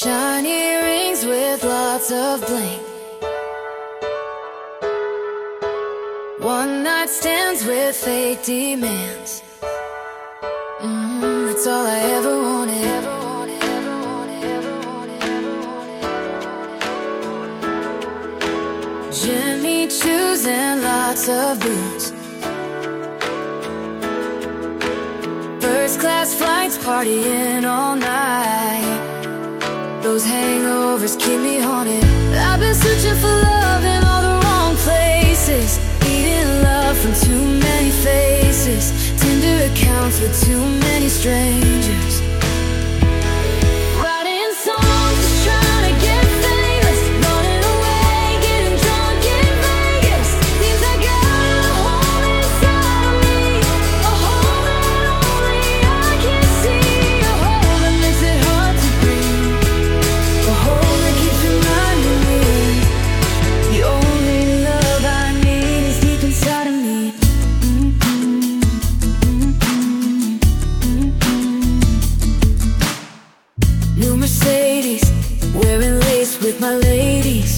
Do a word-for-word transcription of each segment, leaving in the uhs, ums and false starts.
Shiny rings with lots of bling, one night stands with fake demands. Mm, that's all I ever wanted. Ever wanted, ever wanted, ever wanted, ever wanted. Jimmy Choos and lots of booze, first class flights, partying all night. Those hangovers keep me haunted. I've been searching for love in all the wrong places, needing love from too many faces, Tinder accounts with too many strangers. Writing songs, just trying to get famous, running away, getting drunk in Vegas. Seems I got a hole inside of me, a hole that only I can see, a hole that makes it hard to breathe, a hole that keeps reminding me the only love I need is deep inside of me. New Mercedes, wearing lace with my ladies,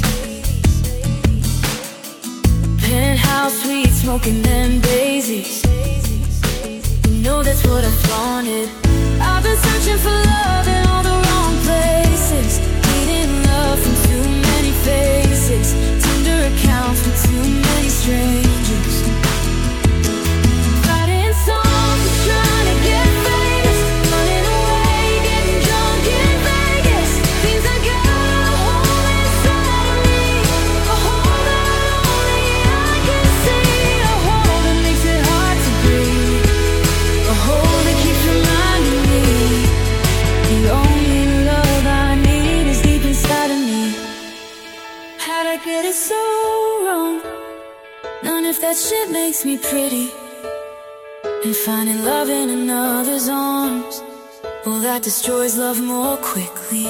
penthouse suite, smoking them daisies. You know that's what I've wanted. I've been searching for love in all the wrong places, needing love from too many faces, Tinder accounts with too many strangers. Writing songs, just trying to get famous, running away, getting drunk in Vegas. Seems I got a hole inside of me, a hole that only I can see, a hole that makes it hard to breathe, a hole that keeps reminding me the only love I need is deep inside of me. How'd I get it so wrong? None if that shit makes me pretty, and finding love in another's arms, well, that destroys love more quickly.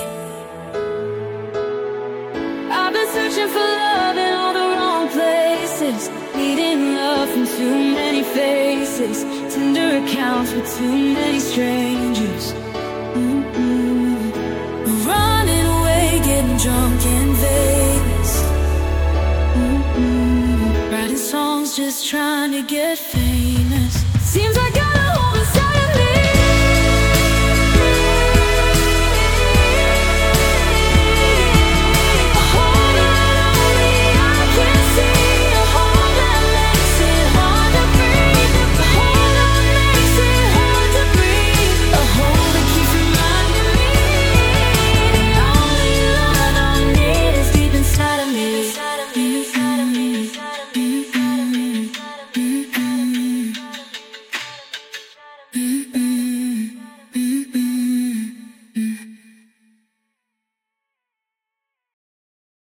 I've been searching for love in all the wrong places, needing love from too many faces, Tinder accounts with too many strangers. Mm-mm. Running away, getting drunk in Vegas. Mm-mm. Writing songs, just trying to get famous. Seems like